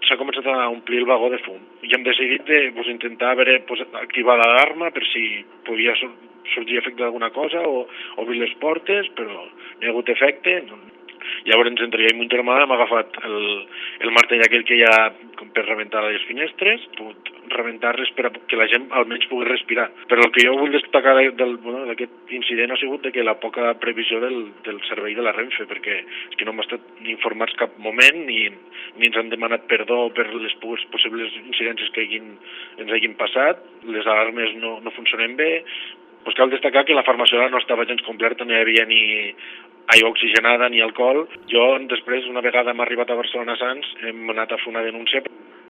s'ha començat a omplir el vagó de fum. I hem decidit de intentar activar l'alarma per si podia sorgir efecte d'alguna cosa o obrir les portes, però no hi ha hagut efecte. Llavors, entre jo i mon germà hem agafat el martell aquell que hi ha per rebentar les finestres, pogut rebentar-les per que la gent almenys pugui respirar. Però el que jo vull destacar d'aquest incident ha sigut que la poca previsió del servei de la Renfe, perquè és que no hem estat informats cap moment ni ens han demanat perdó per les possibles incidències que ens hagin passat, les alarmes no funcionen bé. Pues cal destacar que la farmaciola no estava gens completa, no hi havia ni aigua oxigenada ni alcohol. Jo després, una vegada hem arribat a Barcelona Sants, hem anat a fer una denúncia